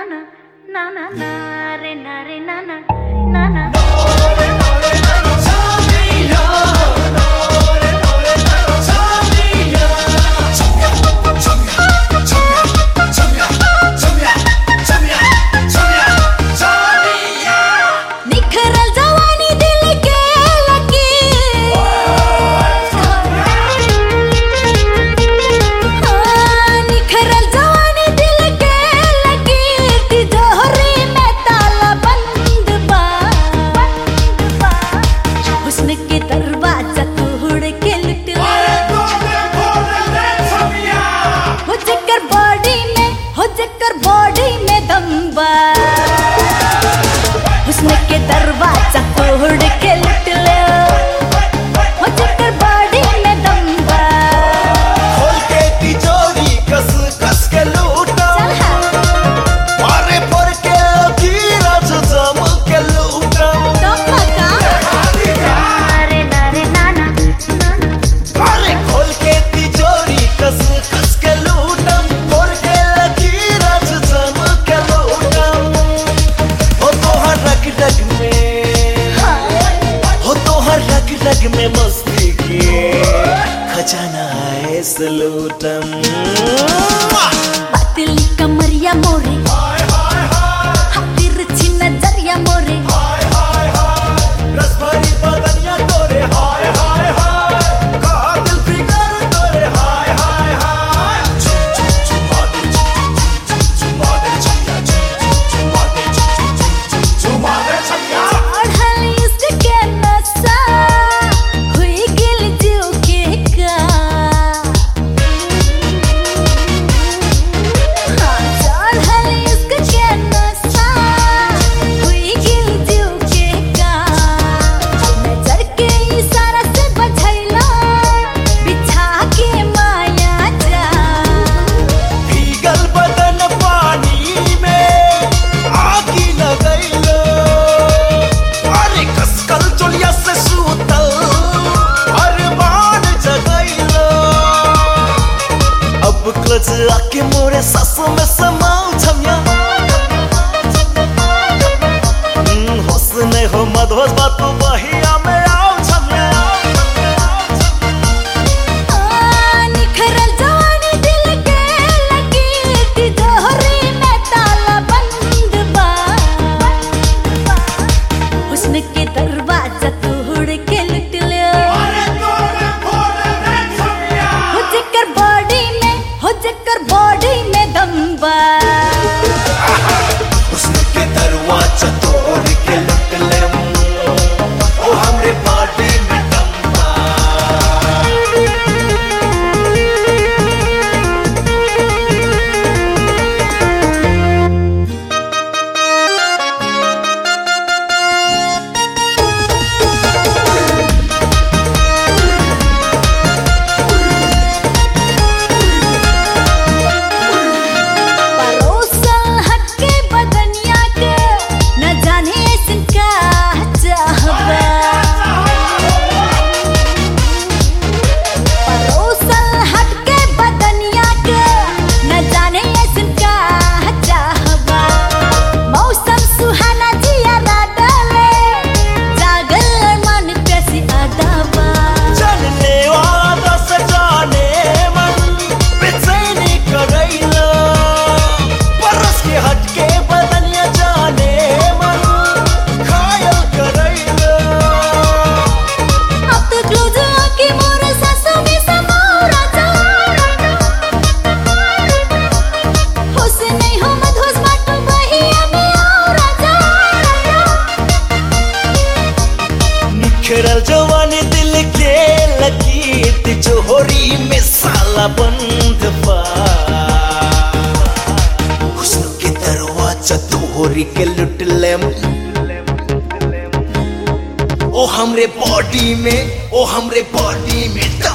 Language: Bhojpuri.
na na na re na na na na. हुस्न के दरवाजा तोड़ के लुट लो, हो चक्कर बॉडी में दम बा। खोल के तिजोरी कस कस के लूटा, मारे पर के लकीरा जम के लूटा। अरे खोल के तिजोरी कस कस के लूटा, पर के लकीरा जम के लूटा। हो तो हर रग रग में, हो तो हर रग रग में मस्ती की खजाना है सलूटम। पतली कमरिया मोरे, तिरछी नजरिया मोरे, रस भरी बदनिया तोरे हाय हाय हाय, कहा दिल फिकर तोरे हाय हाय हाय। चुमा दे चमिया, चुमा दे चमिया। चढ़ल इसके नशा, हुई गिल जीव के का। चढ़ल इसके नशा, हुई गिल जीव के का। नजर के इशारा से बझैला, बिछा के माया जा। भीगल बदन पानी में आगी लगैलो, अरे कसकल चोलिया से सूतल अरमान जगैलो। अब क्लच आके मोरे सांसों में समाओ छमिया। होश नहीं हो मदहोश बात बहिया में आओ छमिया। निखरल जवानी दिल के लकीर, तिजोरी में ताला बंद बा। हुस्न के दरवाजा तोड़ के लुट लो, हो जकर बॉडी में दम बा। हुस्न के दरवाजा तोड़ के लुट ले, ओ हमरे बॉडी में दम बा। परोसल हटके बदनिया के, न जाने ऐसन का चाहबा। परोसल हटके बदनिया के, न जाने ऐसन का चाहबा। मौसम सुहाना जिया डाले, जागल मन प्यासी अदाबा। जानने वाला सजाने मन बेचैनी करैलो, परस के हटके बदनिया जाने मन घायल करैलो। अब तो क्लोज आके मोरे सांसों में समाओ राजा। होश नहीं हो मदहोश बाटो बहिया में आओ राजा। निखरल जवानी दिल के लकीर, तिजोरी में साला बंद बा। हुस्न के दरवाजा तोड़ के लुट ले, ओ हमरे बॉडी में, ओ हमरे बॉडी में दम